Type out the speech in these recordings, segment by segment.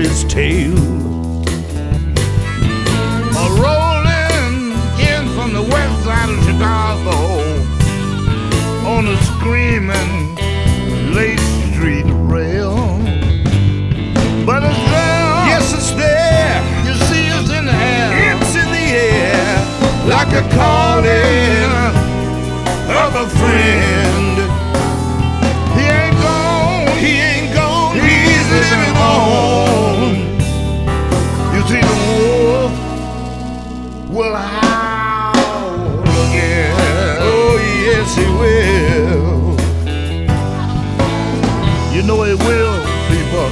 his tail. Rolling in from the west side of Chicago on a screaming late street rail. But it's there. Yes, it's there. You see it's in the air. It's in the air, like a calling of a friend. He ain't gone. He ain't gone. He's living on. You see the wolf will howl again. Oh, yes, he will. You know he will, people.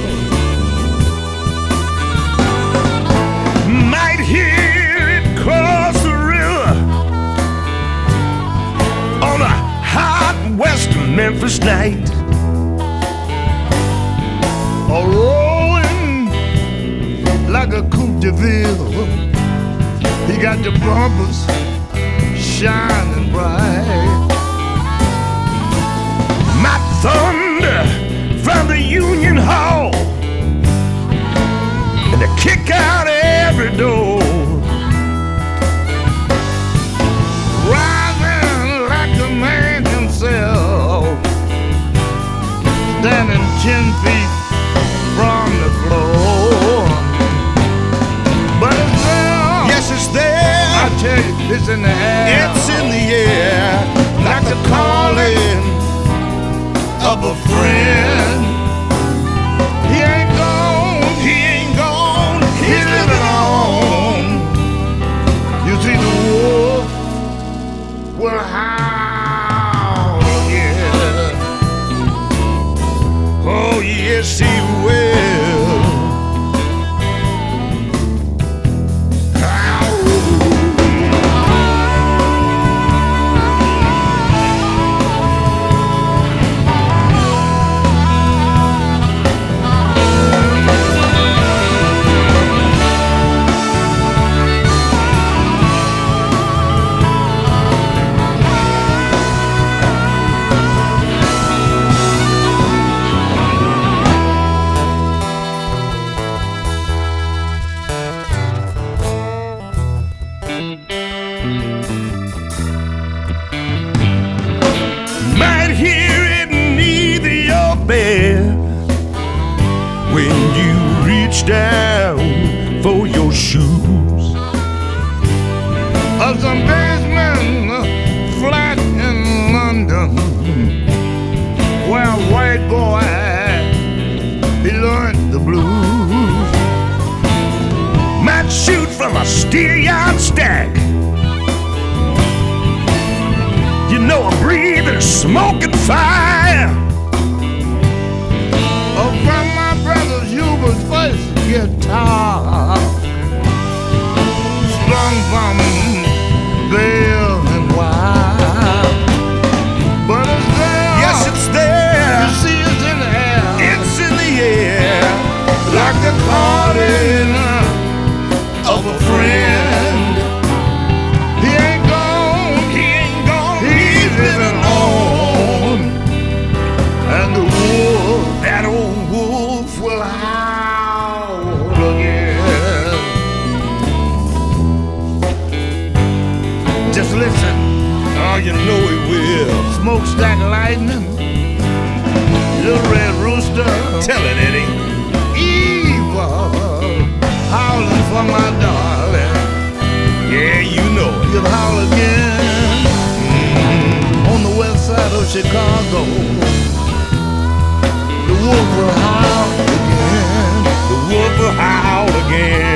Might hear it cross the river on a hot west Memphis night. Rolling like a Coupe de Ville. He got the bumpers shining bright. My thunder from the Union Hall, and to kick out every door. Rising like the man himself, standing 10 feet from the floor. But it's there. Yes, it's there. I tell you, it's in the air. It's in the air, like the calling of a friend. He ain't gone. He ain't gone. He's living on. You see the wolf will howl again. Oh, yes, he will. Might hear it neath your bed when you reach down for your shoes. Of some basement flat in London, where a white boy he learned the blues. Might shoot from a steer-yard stack. You know I'm breathing smoke and fire. Oh, from my brother Hubert's first guitar, strung from bell and wire. But it's there. Yes, it's there. You see it's in the air. It's in the air, like the calling of a friend. He ain't gone. He ain't gone. He's living on. And the wolf, That old wolf will howl again. Just listen. Oh, you know he will. Smokestack lightning, little red rooster, Tell it, Eddie. evil, howling for my darling. Yeah, you know it. He'll howl again on the west side of Chicago. The wolf will howl again. The wolf will howl again.